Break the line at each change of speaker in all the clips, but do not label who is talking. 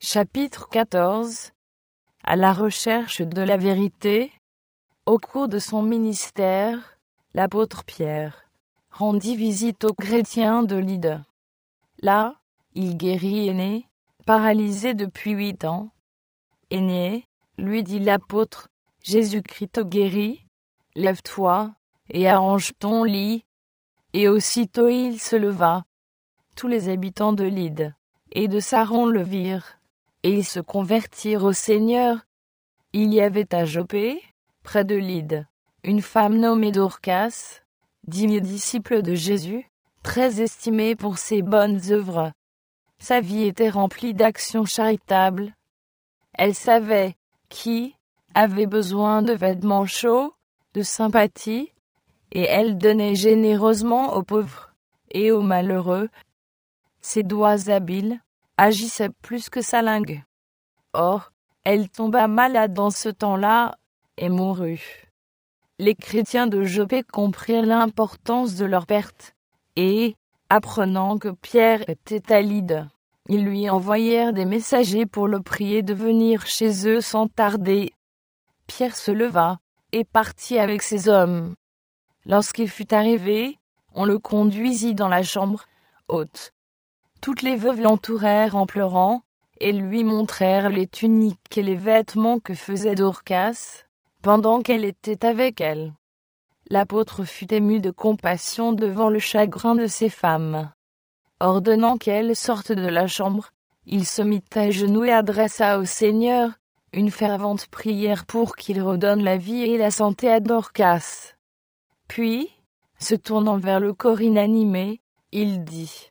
Chapitre 14. À la recherche de la vérité. Au cours de son ministère, l'apôtre Pierre rendit visite aux chrétiens de Lyde. Là, il guérit Énée, paralysé depuis 8 ans. Énée, lui dit l'apôtre, Jésus-Christ te guérit, lève-toi, et arrange ton lit. Et aussitôt il se leva. Tous les habitants de Lyde et de Saron le virent, et ils se convertirent au Seigneur. Il y avait à Joppé, près de Lyde, une femme nommée Dorcas, digne disciple de Jésus, très estimée pour ses bonnes œuvres. Sa vie était remplie d'actions charitables. Elle savait qui avait besoin de vêtements chauds, de sympathie, et elle donnait généreusement aux pauvres et aux malheureux. Ses doigts habiles agissaient plus que sa langue. Or, elle tomba malade dans ce temps-là et mourut. Les chrétiens de Joppé comprirent l'importance de leur perte, et, apprenant que Pierre était à Lyde, ils lui envoyèrent des messagers pour le prier de venir chez eux sans tarder. Pierre se leva et partit avec ses hommes. Lorsqu'il fut arrivé, on le conduisit dans la chambre haute. Toutes les veuves l'entourèrent en pleurant, et lui montrèrent les tuniques et les vêtements que faisait Dorcas, pendant qu'elle était avec elle. L'apôtre fut ému de compassion devant le chagrin de ces femmes. Ordonnant qu'elles sortent de la chambre, il se mit à genoux et adressa au Seigneur une fervente prière pour qu'il redonne la vie et la santé à Dorcas. Puis, se tournant vers le corps inanimé, il dit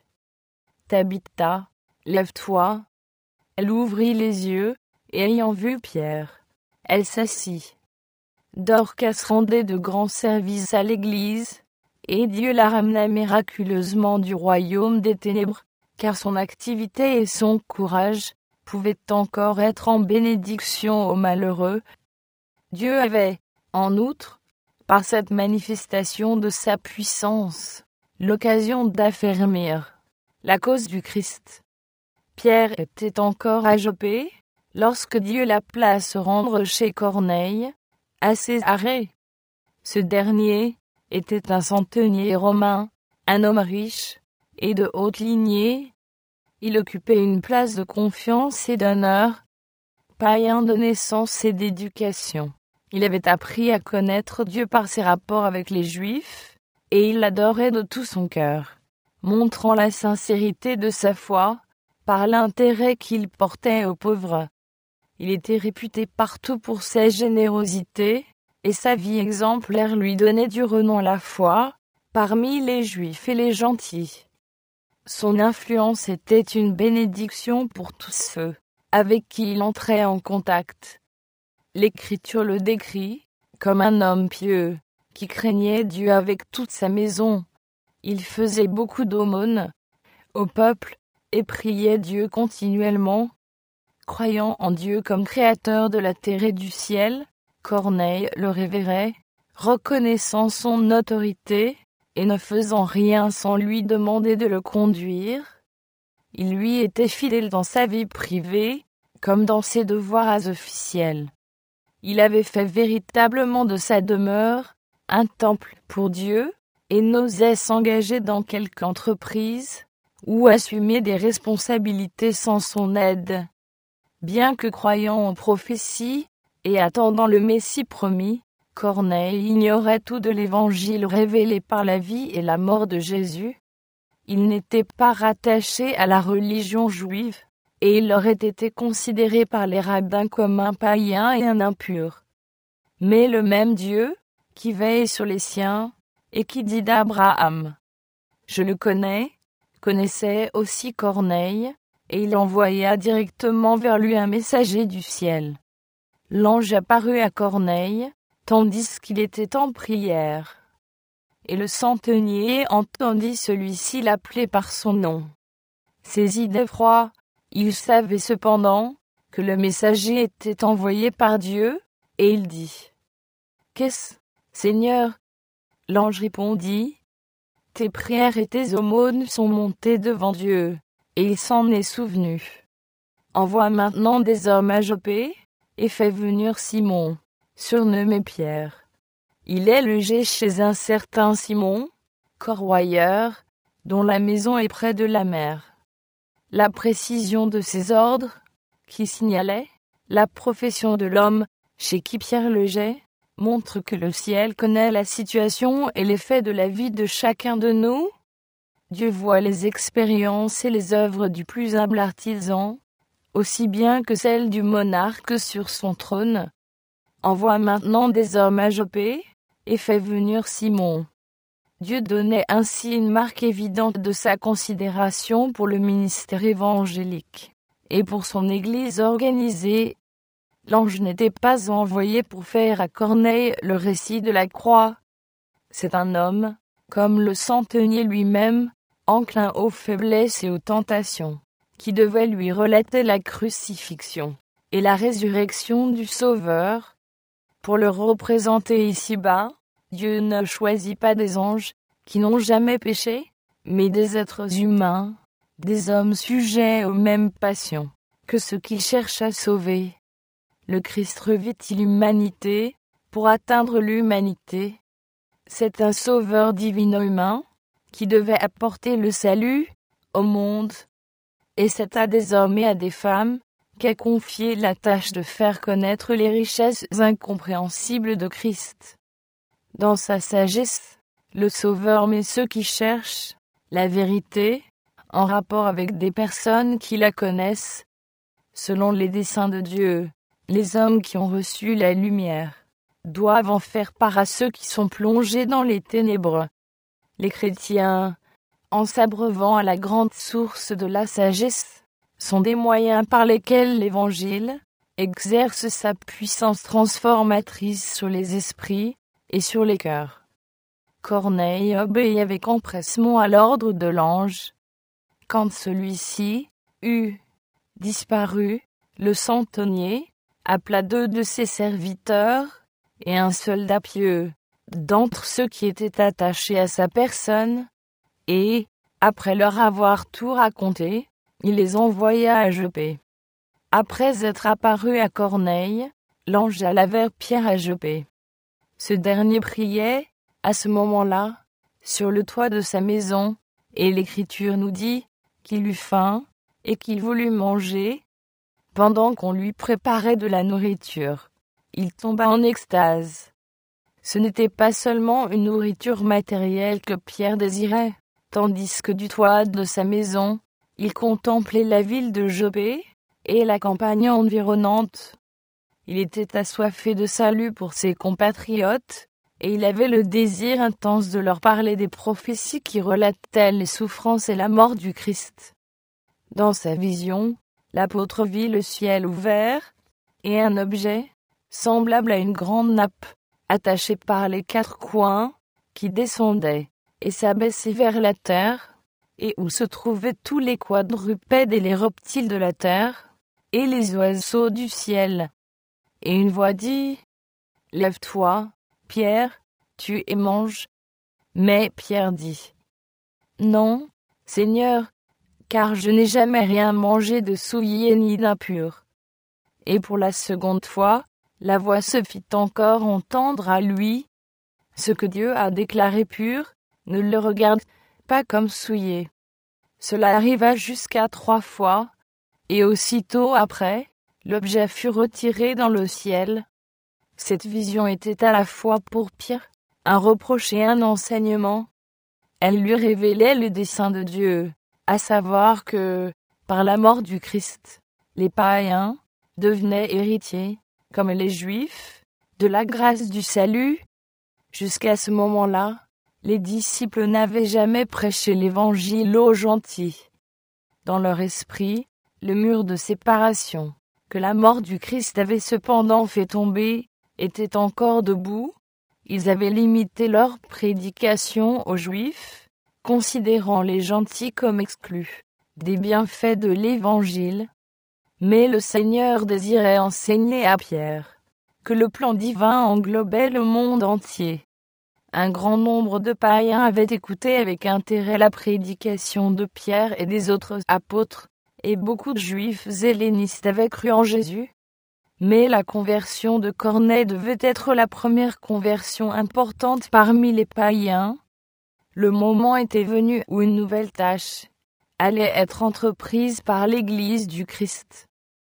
« Tabitha, lève-toi ». Elle ouvrit les yeux, et ayant vu Pierre, elle s'assit. Dorcas rendait de grands services à l'Église, et Dieu la ramena miraculeusement du royaume des ténèbres, car son activité et son courage pouvaient encore être en bénédiction aux malheureux. Dieu avait, en outre, par cette manifestation de sa puissance, l'occasion d'affermir la cause du Christ. Pierre était encore à Joppé, lorsque Dieu l'appela à se rendre chez Corneille, à Césarée. Ce dernier était un centenier romain, un homme riche et de haute lignée. Il occupait une place de confiance et d'honneur, païen de naissance et d'éducation. Il avait appris à connaître Dieu par ses rapports avec les Juifs, et il l'adorait de tout son cœur, montrant la sincérité de sa foi par l'intérêt qu'il portait aux pauvres. Il était réputé partout pour sa générosité, et sa vie exemplaire lui donnait du renom à la foi, parmi les Juifs et les gentils. Son influence était une bénédiction pour tous ceux avec qui il entrait en contact. L'Écriture le décrit comme un homme pieux, qui craignait Dieu avec toute sa maison. Il faisait beaucoup d'aumônes au peuple, et priait Dieu continuellement. Croyant en Dieu comme créateur de la terre et du ciel, Corneille le révérait, reconnaissant son autorité, et ne faisant rien sans lui demander de le conduire. Il lui était fidèle dans sa vie privée, comme dans ses devoirs officiels. Il avait fait véritablement de sa demeure un temple pour Dieu, et n'osait s'engager dans quelque entreprise, ou assumer des responsabilités sans son aide. Bien que croyant en prophétie et attendant le Messie promis, Corneille ignorait tout de l'Évangile révélé par la vie et la mort de Jésus. Il n'était pas rattaché à la religion juive, et il aurait été considéré par les rabbins comme un païen et un impur. Mais le même Dieu, qui veille sur les siens, et qui dit d'Abraham « Je le connaissait aussi Corneille, et il envoya directement vers lui un messager du ciel. L'ange apparut à Corneille, tandis qu'il était en prière. Et le centenier entendit celui-ci l'appeler par son nom. Saisi d'effroi, il savait cependant que le messager était envoyé par Dieu, et il dit « Qu'est-ce, Seigneur ?» L'ange répondit « Tes prières et tes aumônes sont montées devant Dieu, et il s'en est souvenu. » envoie maintenant des hommes à Joppé, et fait venir Simon, surnommé Pierre. Il est logé chez un certain Simon, corroyeur, dont la maison est près de la mer. La précision de ces ordres, qui signalaient la profession de l'homme chez qui Pierre logeait, montre que le ciel connaît la situation et les faits de la vie de chacun de nous. Dieu voit les expériences et les œuvres du plus humble artisan, aussi bien que celles du monarque sur son trône. Envoie maintenant des hommes à Joppé, et fait venir Simon. Dieu donnait ainsi une marque évidente de sa considération pour le ministère évangélique, et pour son Église organisée. L'ange n'était pas envoyé pour faire à Corneille le récit de la croix. C'est un homme, comme le centenier lui-même, enclin aux faiblesses et aux tentations, qui devait lui relater la crucifixion et la résurrection du Sauveur. Pour le représenter ici-bas, Dieu ne choisit pas des anges qui n'ont jamais péché, mais des êtres humains, des hommes sujets aux mêmes passions que ceux qu'il cherche à sauver. Le Christ revêt l'humanité pour atteindre l'humanité. C'est un sauveur divin humain qui devait apporter le salut au monde. Et c'est à des hommes et à des femmes qu'est confiée la tâche de faire connaître les richesses incompréhensibles de Christ. Dans sa sagesse, le Sauveur met ceux qui cherchent la vérité en rapport avec des personnes qui la connaissent. Selon les desseins de Dieu, les hommes qui ont reçu la lumière doivent en faire part à ceux qui sont plongés dans les ténèbres. Les chrétiens, en s'abreuvant à la grande source de la sagesse, sont des moyens par lesquels l'Évangile exerce sa puissance transformatrice sur les esprits et sur les cœurs. Corneille obéit avec empressement à l'ordre de l'ange. Quand celui-ci eut disparu, le centenier appela 2 de ses serviteurs et un soldat pieux d'entre ceux qui étaient attachés à sa personne, et, après leur avoir tout raconté, il les envoya à Joppé. Après être apparu à Corneille, l'ange alla vers Pierre à Joppé. Ce dernier priait, à ce moment-là, sur le toit de sa maison, et l'Écriture nous dit qu'il eut faim et qu'il voulut manger. Pendant qu'on lui préparait de la nourriture, il tomba en extase. Ce n'était pas seulement une nourriture matérielle que Pierre désirait, tandis que du toit de sa maison, il contemplait la ville de Joppé et la campagne environnante. Il était assoiffé de salut pour ses compatriotes, et il avait le désir intense de leur parler des prophéties qui relataient les souffrances et la mort du Christ. Dans sa vision, l'apôtre vit le ciel ouvert, et un objet, semblable à une grande nappe, attaché par les 4 coins, qui descendait et s'abaissait vers la terre, et où se trouvaient tous les quadrupèdes et les reptiles de la terre, et les oiseaux du ciel. Et une voix dit : « Lève-toi, Pierre, tue et mange. » Mais Pierre dit : « Non, Seigneur, car je n'ai jamais rien mangé de souillé ni d'impur. » Et pour la seconde fois, la voix se fit encore entendre à lui : « Ce que Dieu a déclaré pur, ne le regarde pas comme souillé. » Cela arriva jusqu'à 3 fois, et aussitôt après, l'objet fut retiré dans le ciel. Cette vision était à la fois pour Pierre un reproche et un enseignement. Elle lui révélait le dessein de Dieu, à savoir que, par la mort du Christ, les païens devenaient héritiers, comme les Juifs, de la grâce du salut. Jusqu'à ce moment-là, les disciples n'avaient jamais prêché l'Évangile aux gentils. Dans leur esprit, le mur de séparation, que la mort du Christ avait cependant fait tomber, était encore debout. Ils avaient limité leur prédication aux Juifs, considérant les gentils comme exclus des bienfaits de l'Évangile. Mais le Seigneur désirait enseigner à Pierre que le plan divin englobait le monde entier. Un grand nombre de païens avaient écouté avec intérêt la prédication de Pierre et des autres apôtres, et beaucoup de Juifs hellénistes avaient cru en Jésus. Mais la conversion de Corneille devait être la première conversion importante parmi les païens. Le moment était venu où une nouvelle tâche allait être entreprise par l'Église du Christ.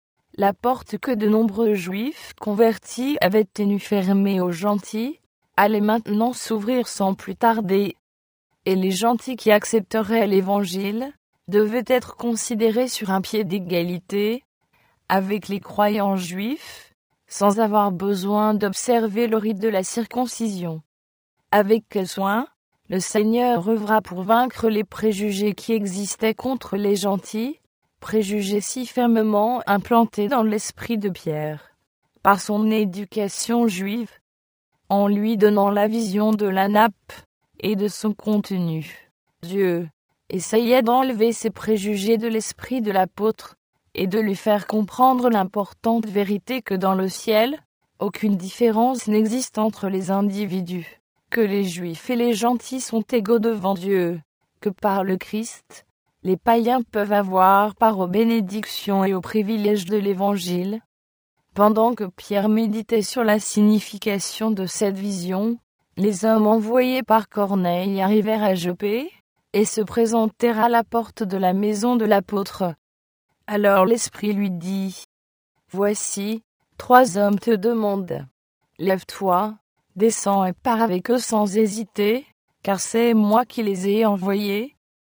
La porte que de nombreux Juifs convertis avaient tenue fermée aux gentils allait maintenant s'ouvrir sans plus tarder. Et les gentils qui accepteraient l'Évangile devaient être considérés sur un pied d'égalité avec les croyants juifs, sans avoir besoin d'observer le rite de la circoncision. Avec quel soin le Seigneur œuvra pour vaincre les préjugés qui existaient contre les gentils, préjugés si fermement implantés dans l'esprit de Pierre, par son éducation juive, en lui donnant la vision de la nappe et de son contenu. Dieu essayait d'enlever ces préjugés de l'esprit de l'apôtre et de lui faire comprendre l'importante vérité que dans le ciel, aucune différence n'existe entre les individus, que les Juifs et les gentils sont égaux devant Dieu, que par le Christ, les païens peuvent avoir part aux bénédictions et aux privilèges de l'Évangile. Pendant que Pierre méditait sur la signification de cette vision, les hommes envoyés par Corneille arrivèrent à Joppé et se présentèrent à la porte de la maison de l'apôtre. Alors l'Esprit lui dit : « Voici, 3 hommes te demandent. Lève-toi, descends et pars avec eux sans hésiter, car c'est moi qui les ai envoyés. »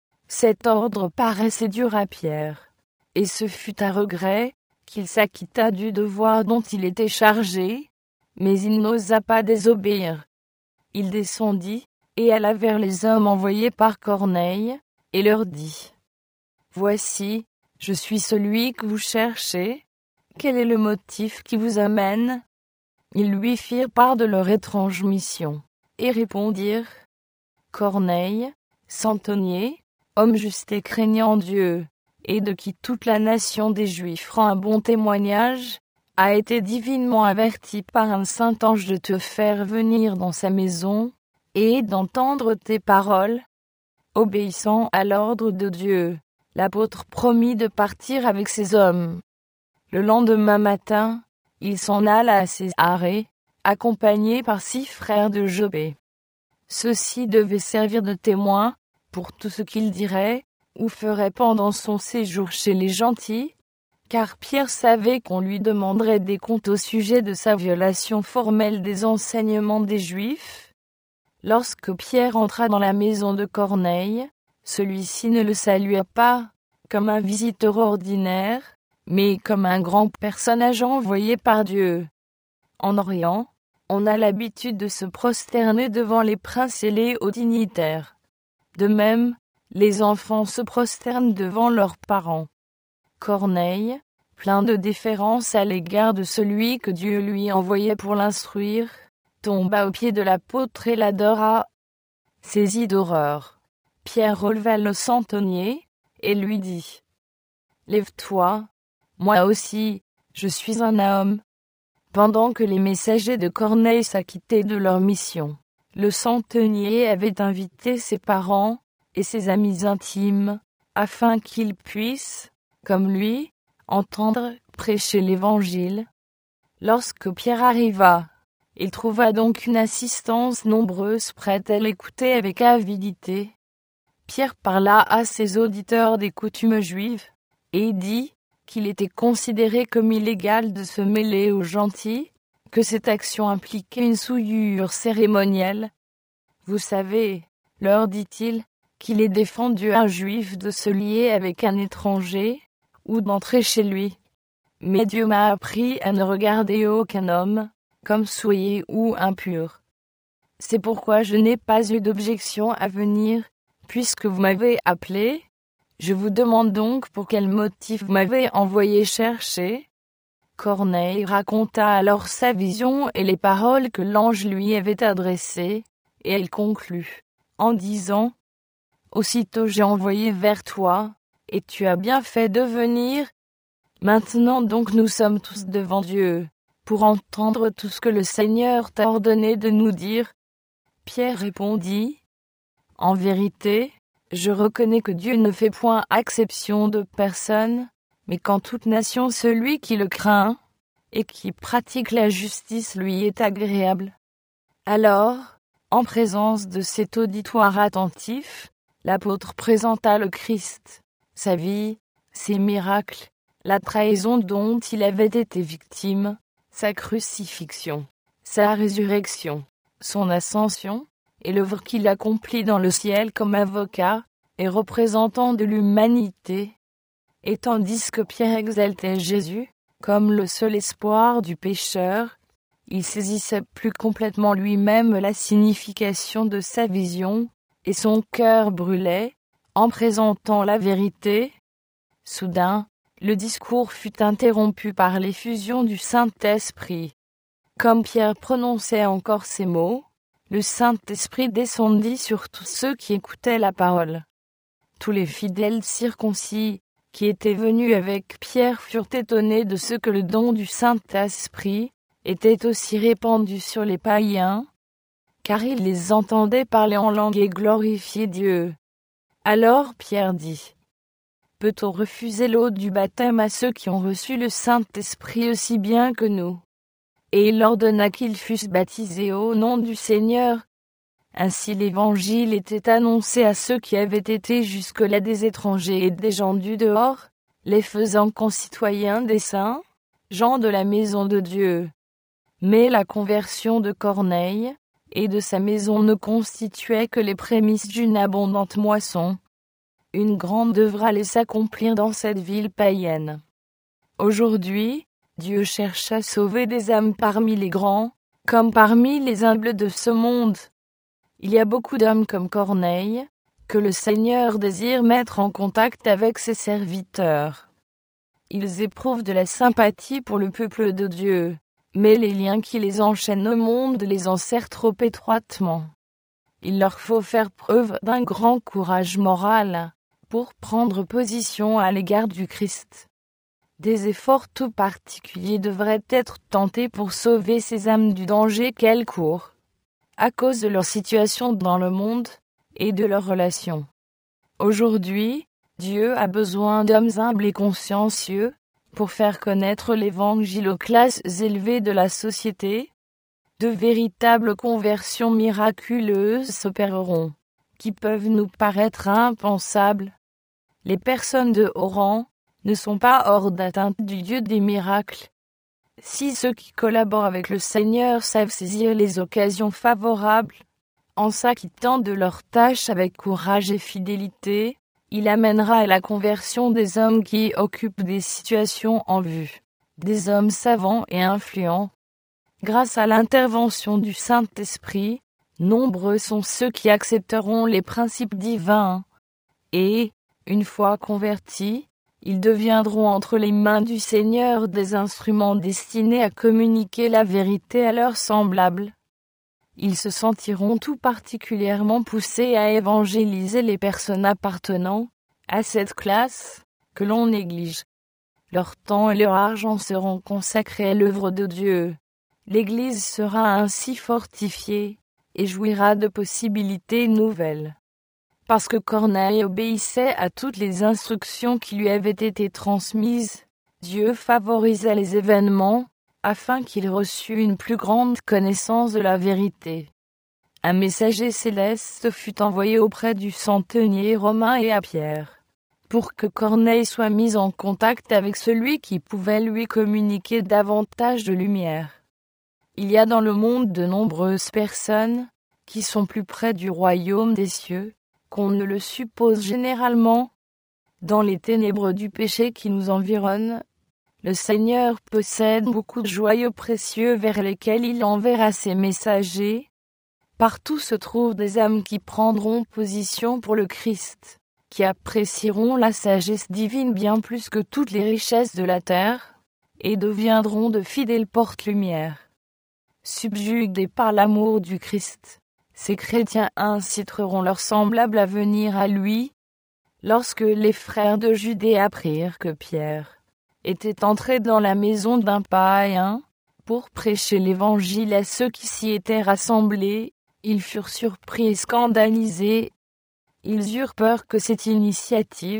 Cet ordre paraissait dur à Pierre, et ce fut à regret qu'il s'acquitta du devoir dont il était chargé, mais il n'osa pas désobéir. Il descendit, et alla vers les hommes envoyés par Corneille, et leur dit : « Voici, je suis celui que vous cherchez. Quel est le motif qui vous amène ? » Ils lui firent part de leur étrange mission, et répondirent : « Corneille, centenier, homme juste et craignant Dieu, et de qui toute la nation des Juifs rend un bon témoignage, a été divinement averti par un saint ange de te faire venir dans sa maison, et d'entendre tes paroles. » Obéissant à l'ordre de Dieu, l'apôtre promit de partir avec ces hommes. Le lendemain matin, il s'en alla à Césarée, accompagné par 6 frères de Joppé. Ceux-ci devaient servir de témoins pour tout ce qu'il dirait ou ferait pendant son séjour chez les gentils, car Pierre savait qu'on lui demanderait des comptes au sujet de sa violation formelle des enseignements des Juifs. Lorsque Pierre entra dans la maison de Corneille, celui-ci ne le salua pas comme un visiteur ordinaire, mais comme un grand personnage envoyé par Dieu. En Orient, on a l'habitude de se prosterner devant les princes et les hauts dignitaires. De même, les enfants se prosternent devant leurs parents. Corneille, plein de déférence à l'égard de celui que Dieu lui envoyait pour l'instruire, tomba aux pieds de l'apôtre et l'adora. Saisi d'horreur, Pierre releva le centenier et lui dit : « Lève-toi, moi aussi, je suis un homme. » Pendant que les messagers de Corneille s'acquittaient de leur mission, le centenier avait invité ses parents et ses amis intimes, afin qu'ils puissent, comme lui, entendre prêcher l'Évangile. Lorsque Pierre arriva, il trouva donc une assistance nombreuse prête à l'écouter avec avidité. Pierre parla à ses auditeurs des coutumes juives, et dit qu'il était considéré comme illégal de se mêler aux gentils, que cette action impliquait une souillure cérémonielle. « Vous savez, leur dit-il, qu'il est défendu à un juif de se lier avec un étranger, ou d'entrer chez lui. Mais Dieu m'a appris à ne regarder aucun homme comme souillé ou impur. C'est pourquoi je n'ai pas eu d'objection à venir, puisque vous m'avez appelé. Je vous demande donc pour quel motif vous m'avez envoyé chercher. » Corneille raconta alors sa vision et les paroles que l'ange lui avait adressées, et elle conclut, en disant : « Aussitôt j'ai envoyé vers toi, et tu as bien fait de venir. Maintenant donc nous sommes tous devant Dieu, pour entendre tout ce que le Seigneur t'a ordonné de nous dire. » Pierre répondit : « En vérité, je reconnais que Dieu ne fait point exception de personne, Mais qu'en toute nation celui qui le craint, et qui pratique la justice lui est agréable. Alors, en présence de cet auditoire attentif, l'apôtre présenta le Christ, sa vie, ses miracles, la trahison dont il avait été victime, sa crucifixion, sa résurrection, son ascension, et l'œuvre qu'il accomplit dans le ciel comme avocat et représentant de l'humanité. Et tandis que Pierre exaltait Jésus, comme le seul espoir du pécheur, il saisissait plus complètement lui-même la signification de sa vision, et son cœur brûlait, en présentant la vérité. Soudain, le discours fut interrompu par l'effusion du Saint-Esprit. Comme Pierre prononçait encore ces mots, le Saint-Esprit descendit sur tous ceux qui écoutaient la parole. Tous les fidèles circoncis qui étaient venus avec Pierre furent étonnés de ce que le don du Saint-Esprit était aussi répandu sur les païens, car ils les entendaient parler en langue et glorifier Dieu. Alors Pierre dit: Peut-on refuser l'eau du baptême à ceux qui ont reçu le Saint-Esprit aussi bien que nous? Et il ordonna qu'ils fussent baptisés au nom du Seigneur. Ainsi l'Évangile était annoncé à ceux qui avaient été jusque-là des étrangers et des gens du dehors, les faisant concitoyens des saints, gens de la maison de Dieu. Mais la conversion de Corneille et de sa maison ne constituait que les prémices d'une abondante moisson. Une grande œuvre allait s'accomplir dans cette ville païenne. Aujourd'hui, Dieu cherche à sauver des âmes parmi les grands, comme parmi les humbles de ce monde. Il y a beaucoup d'hommes comme Corneille, que le Seigneur désire mettre en contact avec ses serviteurs. Ils éprouvent de la sympathie pour le peuple de Dieu, mais les liens qui les enchaînent au monde les enserrent trop étroitement. Il leur faut faire preuve d'un grand courage moral pour prendre position à l'égard du Christ. Des efforts tout particuliers devraient être tentés pour sauver ces âmes du danger qu'elles courent, à cause de leur situation dans le monde et de leurs relations. Aujourd'hui, Dieu a besoin d'hommes humbles et consciencieux pour faire connaître l'Évangile aux classes élevées de la société. De véritables conversions miraculeuses s'opéreront, qui peuvent nous paraître impensables. Les personnes de haut rang ne sont pas hors d'atteinte du Dieu des miracles. Si ceux qui collaborent avec le Seigneur savent saisir les occasions favorables, en s'acquittant de leurs tâches avec courage et fidélité, il amènera à la conversion des hommes qui occupent des situations en vue, des hommes savants et influents. Grâce à l'intervention du Saint-Esprit, nombreux sont ceux qui accepteront les principes divins, et, une fois convertis, ils deviendront entre les mains du Seigneur des instruments destinés à communiquer la vérité à leurs semblables. Ils se sentiront tout particulièrement poussés à évangéliser les personnes appartenant à cette classe que l'on néglige. Leur temps et leur argent seront consacrés à l'œuvre de Dieu. L'Église sera ainsi fortifiée et jouira de possibilités nouvelles. Parce que Corneille obéissait à toutes les instructions qui lui avaient été transmises, Dieu favorisa les événements, afin qu'il reçût une plus grande connaissance de la vérité. Un messager céleste fut envoyé auprès du centenier romain et à Pierre, pour que Corneille soit mis en contact avec celui qui pouvait lui communiquer davantage de lumière. Il y a dans le monde de nombreuses personnes qui sont plus près du royaume des cieux qu'on ne le suppose généralement. Dans les ténèbres du péché qui nous environnent, le Seigneur possède beaucoup de joyaux précieux vers lesquels il enverra ses messagers. Partout se trouvent des âmes qui prendront position pour le Christ, qui apprécieront la sagesse divine bien plus que toutes les richesses de la terre, et deviendront de fidèles porte-lumière. Subjugués par l'amour du Christ, ces chrétiens inciteront leurs semblables à venir à lui. Lorsque les frères de Judée apprirent que Pierre était entré dans la maison d'un païen pour prêcher l'Évangile à ceux qui s'y étaient rassemblés, ils furent surpris et scandalisés. Ils eurent peur que cette initiative,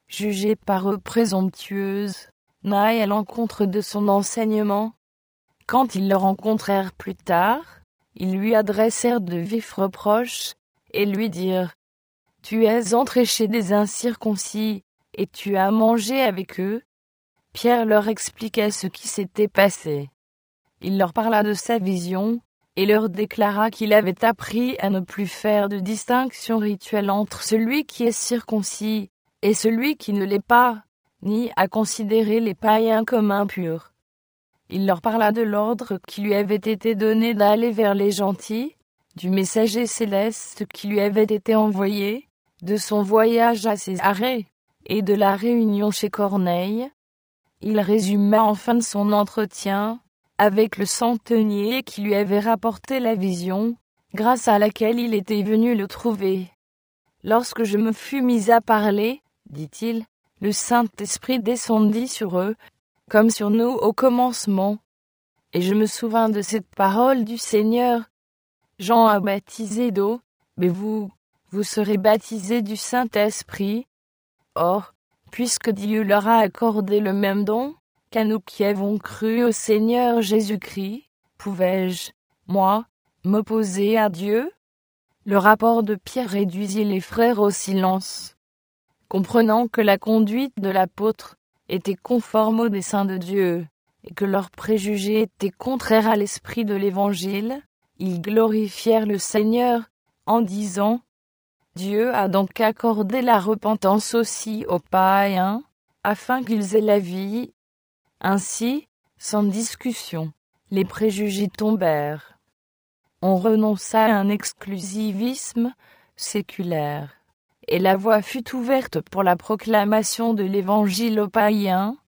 jugée par eux présomptueuse, n'aille à l'encontre de son enseignement. Quand ils le rencontrèrent plus tard, ils lui adressèrent de vifs reproches, et lui dirent : « Tu es entré chez des incirconcis, et tu as mangé avec eux. » Pierre leur expliqua ce qui s'était passé. Il leur parla de sa vision, et leur déclara qu'il avait appris à ne plus faire de distinction rituelle entre celui qui est circoncis et celui qui ne l'est pas, ni à considérer les païens comme impurs. Il leur parla de l'ordre qui lui avait été donné d'aller vers les gentils, du messager céleste qui lui avait été envoyé, de son voyage à Césarée, et de la réunion chez Corneille. Il résuma enfin son entretien avec le centenier qui lui avait rapporté la vision, grâce à laquelle il était venu le trouver. « Lorsque je me fus mis à parler, dit-il, le Saint-Esprit descendit sur eux, comme sur nous au commencement. Et je me souvins de cette parole du Seigneur. Jean a baptisé d'eau, mais vous serez baptisés du Saint-Esprit. Or, puisque Dieu leur a accordé le même don qu'à nous qui avons cru au Seigneur Jésus-Christ, pouvais-je, moi, m'opposer à Dieu ? » Le rapport de Pierre réduisit les frères au silence. Comprenant que la conduite de l'apôtre était conforme au dessein de Dieu, et que leurs préjugés étaient contraires à l'esprit de l'Évangile, ils glorifièrent le Seigneur en disant : « Dieu a donc accordé la repentance aussi aux païens, afin qu'ils aient la vie. » Ainsi, sans discussion, les préjugés tombèrent. On renonça à un exclusivisme séculaire, et la voie fut ouverte pour la proclamation de l'Évangile aux païens,